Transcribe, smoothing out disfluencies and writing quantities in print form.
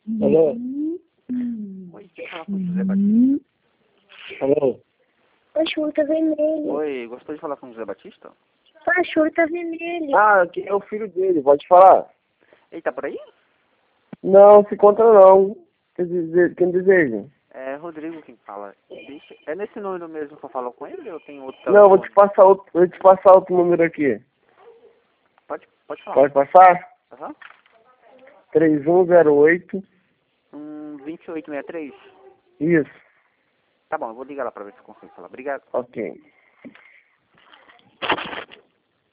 Alô? Oi, quer falar com o José Batista? Alô? Cachorro tá vermelho. Oi, gostou de falar com o José Batista? Cachorro tá vermelho. Ah, quem é o filho dele? Pode falar? Ele tá por aí? Não, se conta não. Quem deseja? É Rodrigo quem fala. É nesse número mesmo que eu falo com ele ou tem outro Não, telefone? vou te passar outro número aqui. Pode falar. Pode passar? Aham. 3108. 2863? Isso. Tá bom, eu vou ligar lá pra ver se eu consigo falar. Obrigado. Ok.